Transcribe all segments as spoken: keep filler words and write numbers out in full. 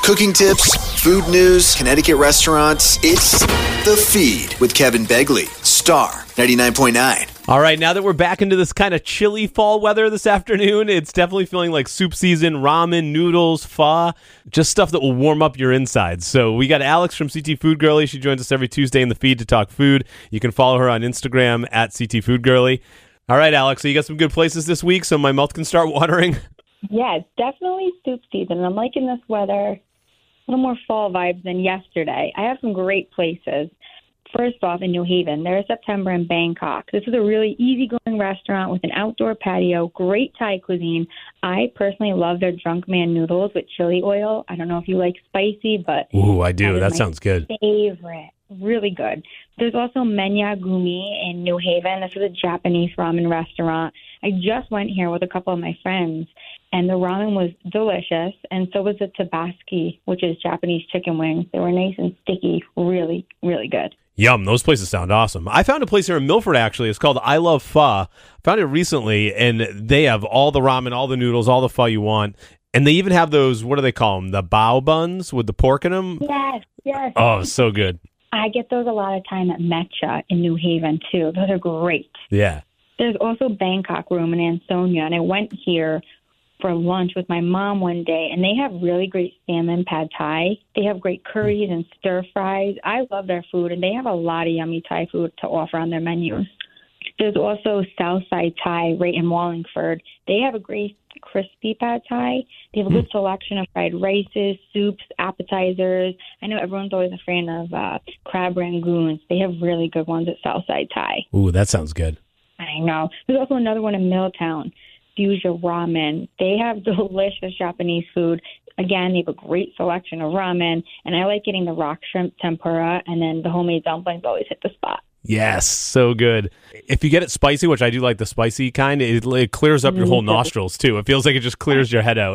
Cooking tips, food news, Connecticut restaurants. It's The Feed with Kevin Begley, Star ninety-nine point nine. All right, now that we're back into this kind of chilly fall weather this afternoon, it's definitely feeling like soup season, ramen, noodles, pho, just stuff that will warm up your insides. So we got Alex from C T Food Girly. She joins us every Tuesday in The Feed to talk food. You can follow her on Instagram at C T Food Girly. All right, Alex, so you got some good places this week so my mouth can start watering? Yeah, it's definitely soup season. I'm liking this weather, a little more fall vibes than yesterday. I have some great places. First off, in New Haven, there's September in Bangkok. This is a really easygoing restaurant with an outdoor patio, great Thai cuisine. I personally love their Drunk Man noodles with chili oil. I don't know if you like spicy, but Ooh, I do. that, That sounds good. Favorite. Really good. There's also Menya Gumi in New Haven. This is a Japanese ramen restaurant. I just went here with a couple of my friends, and the ramen was delicious, and so was the tabaski, which is Japanese chicken wings. They were nice and sticky, really, really good. Yum, those places sound awesome. I found a place here in Milford, actually. It's called I Love Pho. Found it recently, and they have all the ramen, all the noodles, all the pho you want. And they even have those, what do they call them, the bao buns with the pork in them? Yes, yes. Oh, so good. I get those a lot of time at Metcha in New Haven, too. Those are great. Yeah. There's also Bangkok Room in Ansonia, and I went here for lunch with my mom one day, and they have really great salmon pad thai. They have great curries and stir fries. I love their food, and they have a lot of yummy Thai food to offer on their menus. There's also Southside Thai right in Wallingford. They have a great crispy pad thai. They have a good selection of fried rices, soups, appetizers. I know everyone's always a fan of uh, crab rangoons. They have really good ones at Southside Thai. Ooh, that sounds good. I know. There's also another one in Middletown, Fusion Ramen. They have delicious Japanese food. Again, they have a great selection of ramen, and I like getting the rock shrimp tempura, and then the homemade dumplings always hit the spot. Yes, so good. If you get it spicy, which I do like the spicy kind, it, it clears up your whole nostrils, too. It feels like it just clears your head out.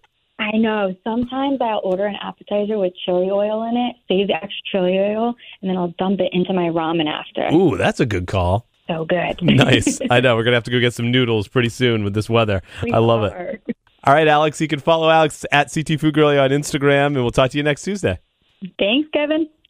I know. Sometimes I'll order an appetizer with chili oil in it, save the extra chili oil, and then I'll dump it into my ramen after. Ooh, that's a good call. So good. Nice. I know. We're going to have to go get some noodles pretty soon with this weather. We I love are. it. All right, Alex, you can follow Alex at C T Food Girly on Instagram, and we'll talk to you next Tuesday. Thanks, Kevin.